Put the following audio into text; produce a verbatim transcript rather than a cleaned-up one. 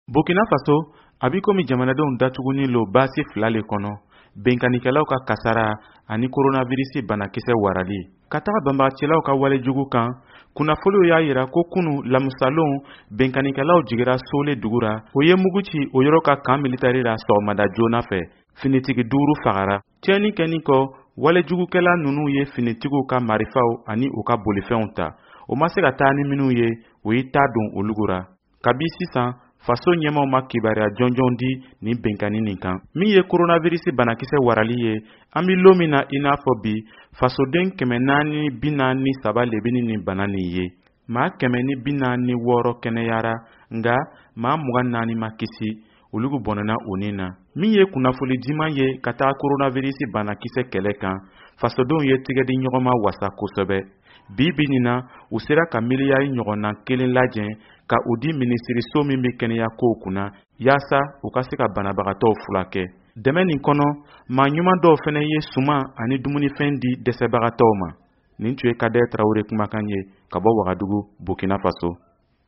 Burkina Faso a b'i komi jamanadenw datugunin lo baasi fila le kɔnɔ benkanikɛlaw ka kasara ani coronavirus banakisɛ warali ka taga banbagacilaw ka walejugu kan kunnafoliw y'a yira ko kunu lamusalon benkanikɛlaw jigira Sole dugura o ye mugu ci o yɔrɔ ka kan militari ra sɔgɔmada joona fɛ finitigi duuru fagara tiɲɛni kɛni kɔ walejugukɛla nunu ye finitigiw ka marifaw ani u ka bolifɛnw ta o ma se ka taa ni minnu ye o y'i ta don olugura kabi sisan faso ɲɛmaw ma kibaruya jɔnjɔn di nin benkani nin kan min ye coronavirus banakisɛ warali ye an bi lo min na i n'a fɔ bi fasoden kɛmɛ naani bi naani ni saba le bɛ nin bana nin ye maa kɛmɛ ni bi naani ni wɔɔrɔ kɛnɛyara nga maa mugan naani ma kisi olugu bɔnɛna o nin na min ye kunnafoli diman ye ka taga coronavirus banakisɛ kɛlɛ kan fasodenw ye tigɛ di ɲɔgɔn ma wasa kosɛbɛ bi bi nin na u sera ka miliyari ɲɔgɔnna kelen lajɛn ka u di minisiriso min bɛ kɛnɛya kow kunna yaasa u ka se ka banabagatɔw furakɛ dɛmɛ nin kɔnɔ maa ɲuman dɔw fɛnɛ ye suman ani dumunifɛn di dɛsɛbagatɔw ma nin tun ye Kadɛ Tarawele kumakan ye ka bɔ Wagadugu Burkina Faso.